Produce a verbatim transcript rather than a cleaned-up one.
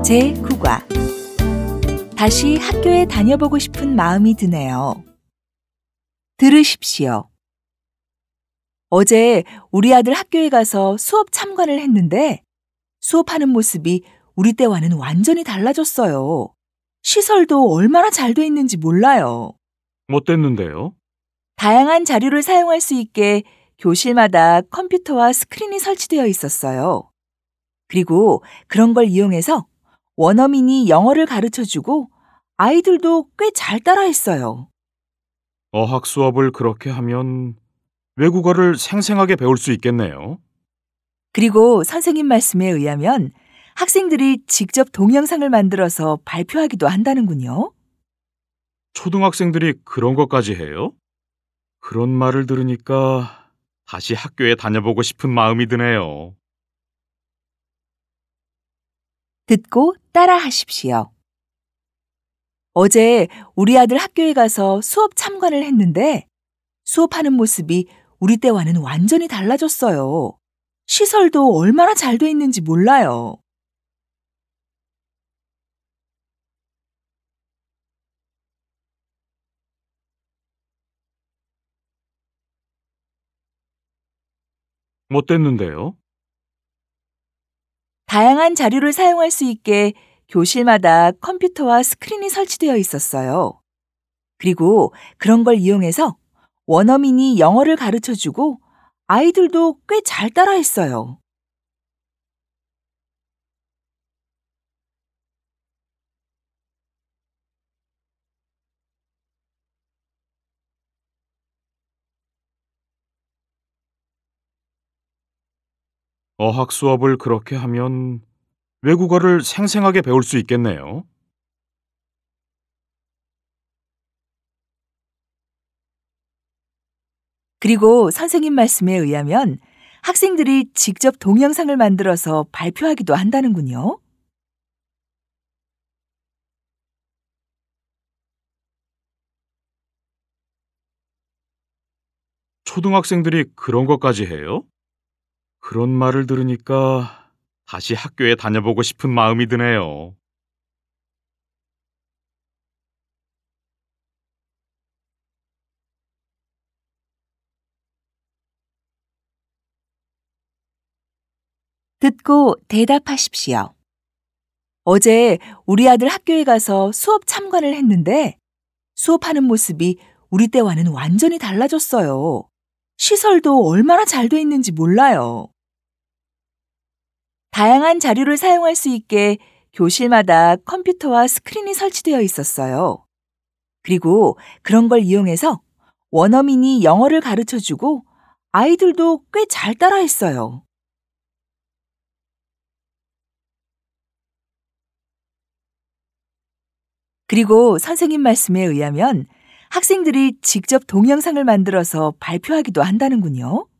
제구 과 다시 학교에 다녀보고 싶은 마음이 드네요. 들으십시오. 어제 우리 아들 학교에 가서 수업 참관을 했는데 수업하는 모습이 우리 때와는 완전히 달라졌어요. 시설도 얼마나 잘 돼 있는지 몰라요. 어땠는데요? 다양한 자료를 사용할 수 있게 교실마다 컴퓨터와 스크린이 설치되어 있었어요. 그리고 그런 걸 이용해서 원어민이 영어를 가르쳐주고 아이들도 꽤 잘 따라했어요. 어학 수업을 그렇게 하면 외국어를 생생하게 배울 수 있겠네요. 그리고 선생님 말씀에 의하면 학생들이 직접 동영상을 만들어서 발표하기도 한다는군요. 초등학생들이 그런 것까지 해요? 그런 말을 들으니까 다시 학교에 다녀보고 싶은 마음이 드네요. 듣고 따라 하십시오. 어제 우리 아들 학교에 가서 수업 참관을 했는데 수업하는 모습이 우리 때와는 완전히 달라졌어요. 시설도 얼마나 잘 돼 있는지 몰라요. 어땠는데요? 다양한 자료를 사용할 수 있게 교실마다 컴퓨터와 스크린이 설치되어 있었어요. 그리고 그런 걸 이용해서 원어민이 영어를 가르쳐주고 아이들도 꽤 잘 따라했어요. 어학 수업을 그렇게 하면 외국어를 생생하게 배울 수 있겠네요. 그리고 선생님 말씀에 의하면 학생들이 직접 동영상을 만들어서 발표하기도 한다는군요. 초등학생들이 그런 것까지 해요? 그런 말을 들으니까 다시 학교에 다녀보고 싶은 마음이 드네요. 듣고 대답하십시오. 어제 우리 아들 학교에 가서 수업 참관을 했는데 수업하는 모습이 우리 때와는 완전히 달라졌어요. 시설도 얼마나 잘 돼 있는지 몰라요. 다양한 자료를 사용할 수 있게 교실마다 컴퓨터와 스크린이 설치되어 있었어요. 그리고 그런 걸 이용해서 원어민이 영어를 가르쳐주고 아이들도 꽤 잘 따라했어요. 그리고 선생님 말씀에 의하면 학생들이 직접 동영상을 만들어서 발표하기도 한다는군요.